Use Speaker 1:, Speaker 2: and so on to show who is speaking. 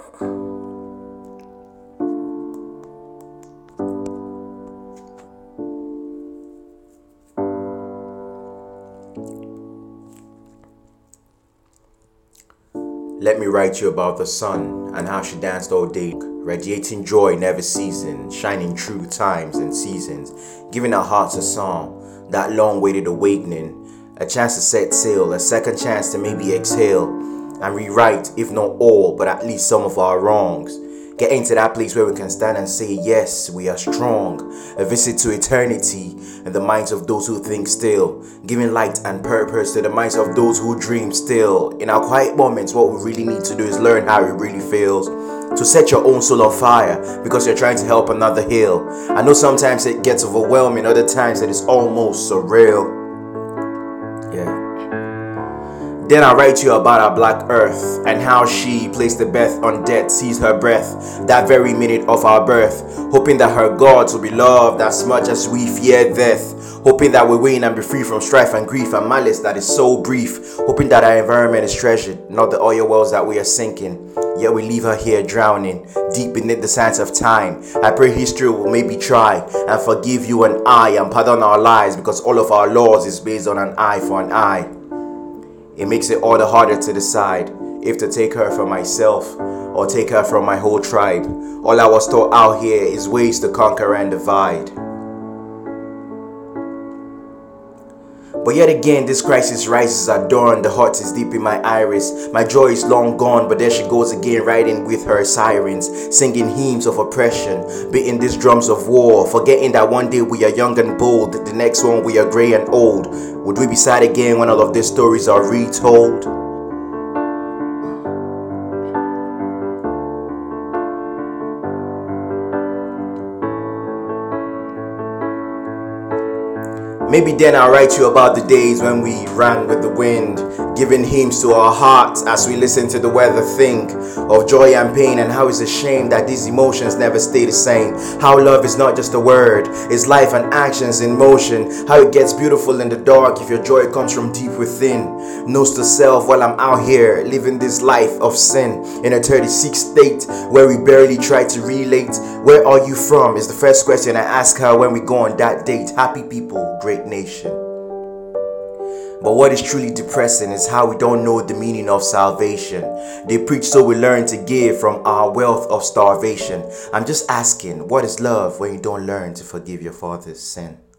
Speaker 1: Let me write you about the sun and how she danced all day, radiating joy never ceasing, shining through times and seasons, giving our hearts a song, that long-awaited awakening, a chance to set sail, a second chance to maybe exhale and rewrite, if not all, but at least some of our wrongs. Get into that place where we can stand and say, yes, we are strong. A visit to eternity in the minds of those who think still. Giving light and purpose to the minds of those who dream still. In our quiet moments, what we really need to do is learn how it really feels. To set your own soul on fire because you're trying to help another heal. I know sometimes it gets overwhelming, other times it is almost surreal. Yeah. Then I write to you about our black earth and how she placed the breath on death, seized her breath, that very minute of our birth, hoping that her gods will be loved as much as we fear death, hoping that we win and be free from strife and grief and malice that is so brief, hoping that our environment is treasured, not the oil wells that we are sinking, yet we leave her here drowning, deep beneath the sands of time. I pray history will maybe try and forgive you and I and pardon our lies because all of our laws is based on an eye for an eye. It makes it all the harder to decide if to take her from myself or take her from my whole tribe. All I was taught out here is ways to conquer and divide. But yet again, this crisis rises at dawn. The heart is deep in my iris. My joy is long gone, but there she goes again, riding with her sirens, singing hymns of oppression, beating these drums of war, forgetting that one day we are young and bold, the next one we are grey and old. Would we be sad again when all of these stories are retold? Maybe then I'll write you about the days when we ran with the wind, giving hymns to our hearts as we listen to the weather think of joy and pain and how it's a shame that these emotions never stay the same. How love is not just a word, it's life and actions in motion. How it gets beautiful in the dark if your joy comes from deep within. Knows to self while I'm out here living this life of sin in a 36 state where we barely try to relate. Where are you from is the first question I ask her when we go on that date. Happy people, great nation. But what is truly depressing is how we don't know the meaning of salvation. They preach so we learn to give from our wealth of starvation. I'm just asking, what is love when you don't learn to forgive your father's sin?